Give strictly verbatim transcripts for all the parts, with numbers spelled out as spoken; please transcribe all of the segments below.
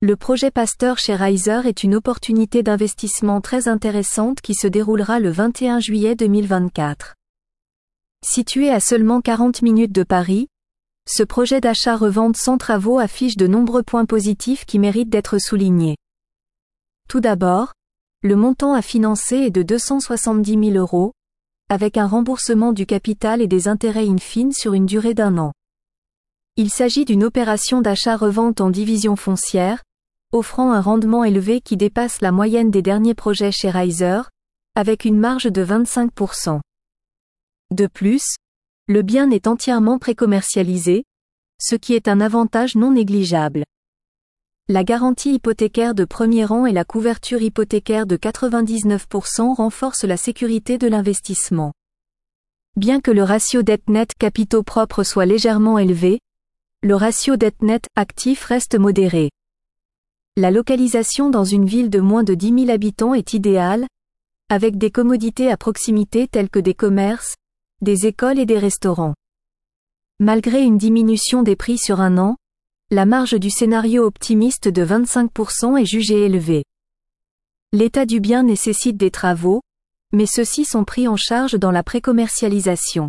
Le projet Pasteur chez Riser est une opportunité d'investissement très intéressante qui se déroulera le vingt et un juillet deux mille vingt-quatre. Situé à seulement quarante minutes de Paris, ce projet d'achat-revente sans travaux affiche de nombreux points positifs qui méritent d'être soulignés. Tout d'abord, le montant à financer est de deux cent soixante-dix mille euros, avec un remboursement du capital et des intérêts in fine sur une durée d'un an. Il s'agit d'une opération d'achat-revente en division foncière, offrant un rendement élevé qui dépasse la moyenne des derniers projets chez Riser, avec une marge de vingt-cinq pour cent. De plus, le bien est entièrement précommercialisé, ce qui est un avantage non négligeable. La garantie hypothécaire de premier rang et la couverture hypothécaire de quatre-vingt-dix-neuf pour cent renforcent la sécurité de l'investissement. Bien que le ratio dette-net capitaux propres soit légèrement élevé, le ratio dette-net actif reste modéré. La localisation dans une ville de moins de dix mille habitants est idéale, avec des commodités à proximité telles que des commerces, des écoles et des restaurants. Malgré une diminution des prix sur un an, la marge du scénario optimiste de vingt-cinq pour cent est jugée élevée. L'état du bien nécessite des travaux, mais ceux-ci sont pris en charge dans la précommercialisation.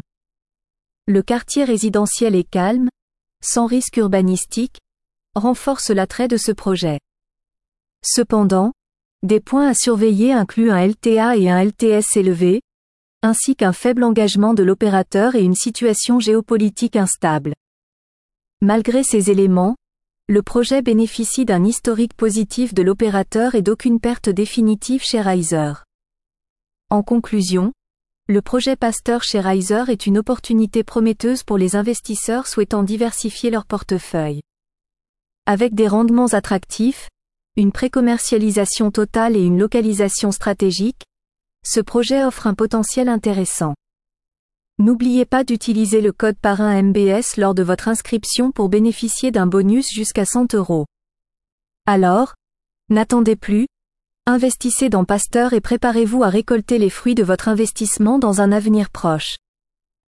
Le quartier résidentiel est calme, sans risque urbanistique, renforce l'attrait de ce projet. Cependant, des points à surveiller incluent un L T A et un L T S élevé, ainsi qu'un faible engagement de l'opérateur et une situation géopolitique instable. Malgré ces éléments, le projet bénéficie d'un historique positif de l'opérateur et d'aucune perte définitive chez Riser. En conclusion, le projet Pasteur chez Riser est une opportunité prometteuse pour les investisseurs souhaitant diversifier leur portefeuille. Avec des rendements attractifs, une précommercialisation totale et une localisation stratégique, ce projet offre un potentiel intéressant. N'oubliez pas d'utiliser le code parrain M B S lors de votre inscription pour bénéficier d'un bonus jusqu'à cent euros. Alors, n'attendez plus, investissez dans Pasteur et préparez-vous à récolter les fruits de votre investissement dans un avenir proche.